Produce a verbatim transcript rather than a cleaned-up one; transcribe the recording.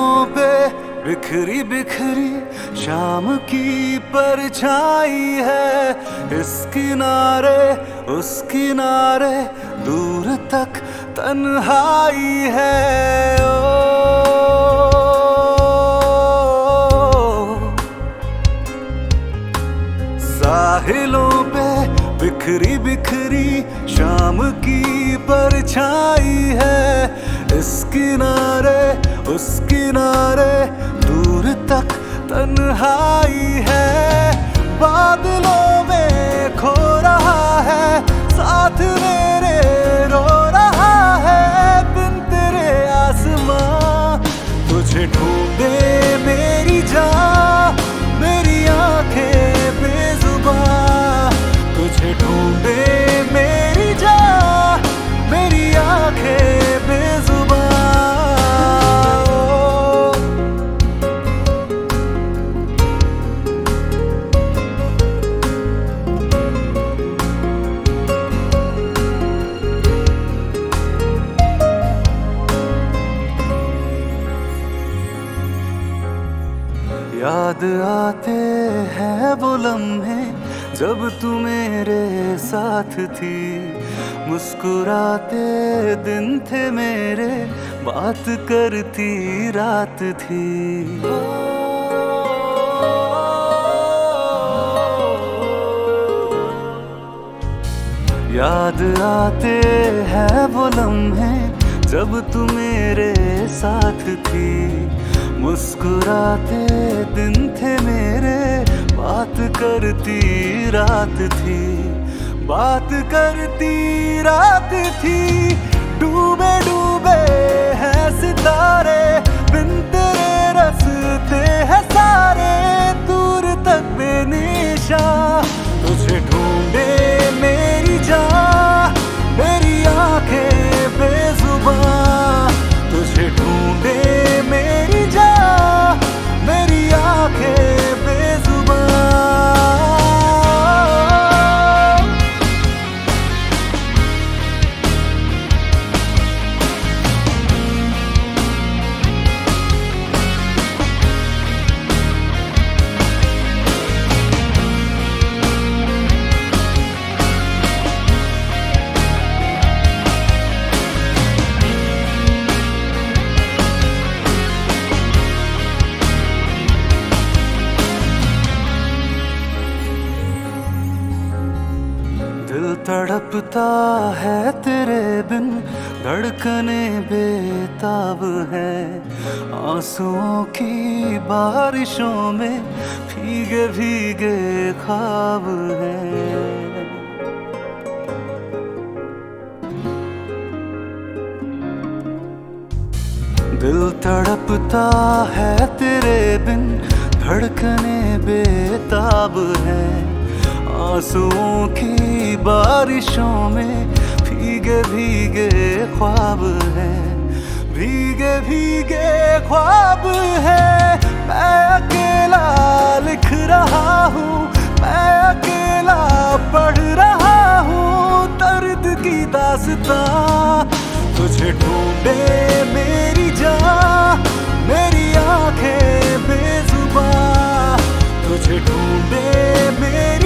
साहिलों पे बिखरी बिखरी शाम की परछाई है। इस किनारे उस किनारे दूर तक तन्हाई है। ओ साहिलों पे बिखरी बिखरी शाम की परछाई है। इस किनारे उस किनारे दूर तक तन्हाई है। बादलों में खो रहा है साथ मेरे रो रहा है। बिन तेरे आसमां तुझे ढूंढे मेरी जान, मेरी आंखें बेजुबान तुझे ढूंढे मेरी जान, मेरी आंखें बेजुबान। याद आते हैं वो लम्हे जब तू मेरे साथ थी। मुस्कुराते दिन थे मेरे, बात करती रात थी। याद आते हैं वो लम्हे जब तू मेरे साथ थी। मुस्कुराते दिन थे मेरे, बात करती रात थी। बात करती रात थी। डूबे डूबे हैं सितारे, बिन तेरे रस्ते हैं सारे दूर तक बेनिशान। तुझे ढूंढे मेरी जान, मेरी आंखें बेजुबान तुझे ढूंढे मेरी जान, मेरी आंखें बेजुबान। दिल तड़पता है तेरे बिन, धड़कने बेताब है। आंसुओं की बारिशों में भीगे भीगे ख्वाब हैं। दिल तड़पता है तेरे बिन, धड़कने बेताब है। आंसुओं की बारिशों में भीगे भीगे ख्वाब है। भीगे भीगे ख्वाब है। मैं अकेला लिख रहा हूँ, मैं अकेला पढ़ रहा हूँ दर्द की दास्तां। तुझे ढूंढे मेरी जान, मेरी आंखें बेजुबान तुझे ढूंढे मेरी